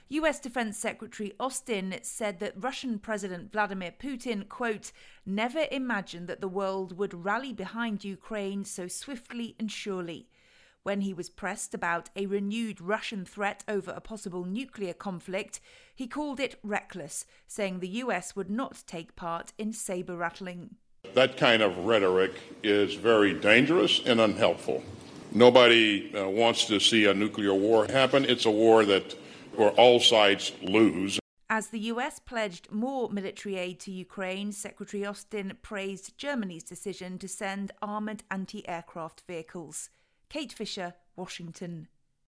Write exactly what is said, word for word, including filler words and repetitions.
U S Defense Secretary Austin said that Russian President Vladimir Putin, quote, never imagined that the world would rally behind Ukraine so swiftly and surely. When he was pressed about a renewed Russian threat over a possible nuclear conflict, he called it reckless, saying the U S would not take part in saber-rattling. That kind of rhetoric is very dangerous and unhelpful. Nobody uh, wants to see a nuclear war happen. It's a war that where all sides lose. As the U S pledged more military aid to Ukraine, Secretary Austin praised Germany's decision to send armoured anti-aircraft vehicles. Kate Fisher, Washington.